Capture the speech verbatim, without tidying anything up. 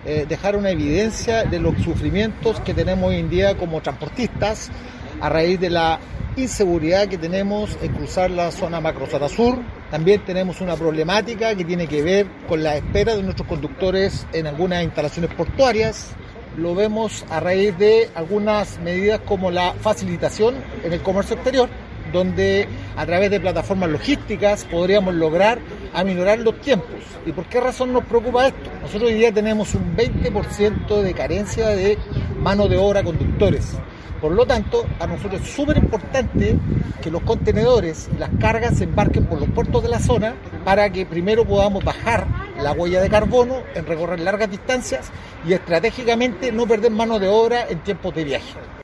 eh, dejar una evidencia de los sufrimientos que tenemos hoy en día como transportistas a raíz de la inseguridad que tenemos en cruzar la zona macrozona sur. También tenemos una problemática que tiene que ver con la espera de nuestros conductores en algunas instalaciones portuarias. Lo vemos a raíz de algunas medidas como la facilitación en el comercio exterior, donde a través de plataformas logísticas podríamos lograr aminorar los tiempos. ¿Y por qué razón nos preocupa esto? Nosotros hoy día tenemos un veinte por ciento de carencia de mano de obra conductores. Por lo tanto, a nosotros es súper importante que los contenedores y las cargas se embarquen por los puertos de la zona para que primero podamos bajar la huella de carbono en recorrer largas distancias y estratégicamente no perder mano de obra en tiempos de viaje.